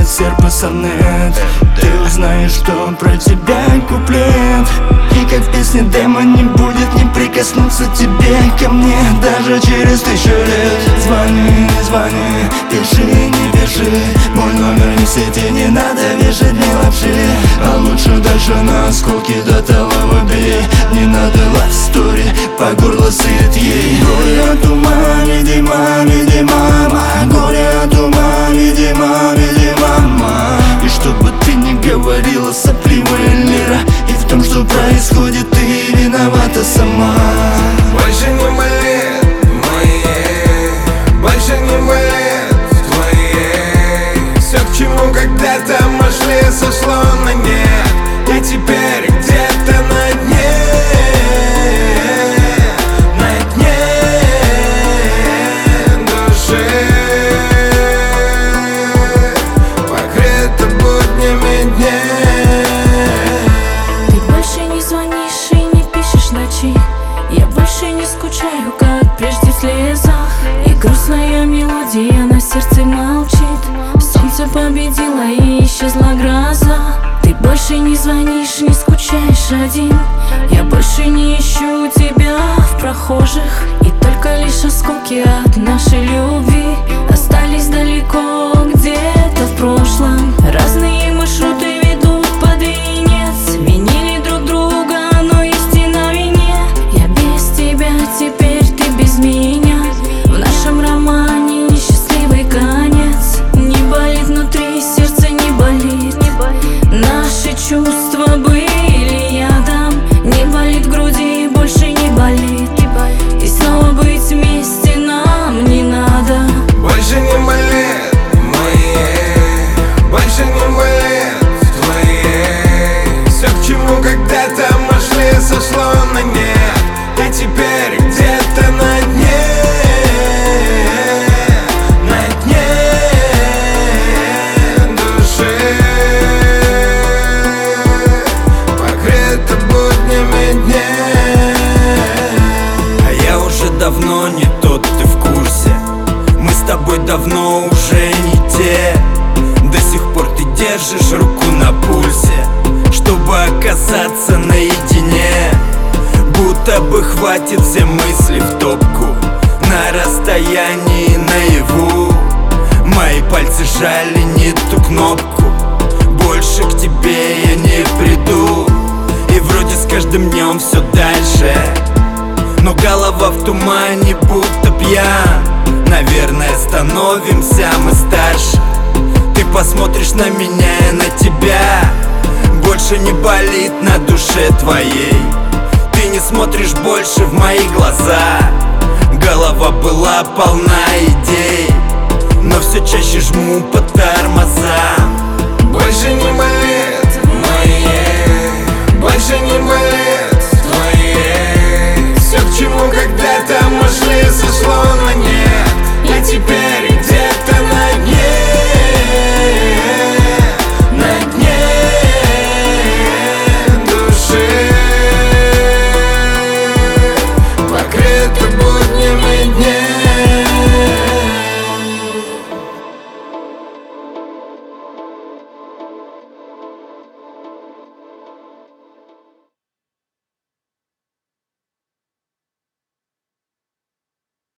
серп и сонет. Ты узнаешь, что про тебя куплет. И как в песне демо не будет не прикоснуться тебе ко мне даже через 1000 лет. Звони, не звони, пиши, не пиши. Мой номер не в сети, не надо вешать мне лапши. А лучше дальше на осколки до талого бей. Не надо love story, по горло сыт ей. Горе от ума, видимо, видимо. Горе от ума, видимо, видимо. И чтобы ты не говорила, сопливая лира, и в том, что происходит, ты виновата сама. Больше не болит моей, больше не болит твоей. Все, к чему когда-то мы шли, сошло на нет. Я теперь где-то на дне, на дне души, покрыта буднями дней. Ты больше не звонишь и не пишешь ночи. Я больше не скучаю, как прежде в слезах. И грустная мелодия на сердце молчит. Солнце победило и исчезла гроза. Ты больше не звонишь, не скучаешь один. Я больше не ищу тебя в прохожих. И только лишь осколки от нашей любви остались далеко, где-то в прошлом. Разные маршруты ведут под венец. Винили друг друга, но истина в вине. Я без тебя, теперь ты без меня. В нашем романе несчастливый конец. Не болит внутри, сердце не болит. Наши чувства были ядом. Не болит в груди, больше не болит. И снова быть вместе нам не надо. Больше не болит моей, больше не болит твоей. Все, к чему когда-то мы шли, сошло на нет. Я теперь где-то на дне, на дне души, покрыта буднями дней. А я уже давно не тот, ты в курсе. Мы с тобой давно уже не те. До сих пор ты держишь руку на пульсе, чтобы оказаться наедине. Будто бы хватит все мысли в топку, на расстоянии наяву. Мои пальцы жали не ту кнопку, больше к тебе я не приду. И вроде с каждым днем все дальше, но голова в тумане, будто пьян. Наверное, становимся мы старше. Ты посмотришь на меня и на тебя, больше не болит на душе твоей. Ты не смотришь больше в мои глаза. Голова была полна идей, но все чаще жму по тормозам. Больше не болит моей, больше не болит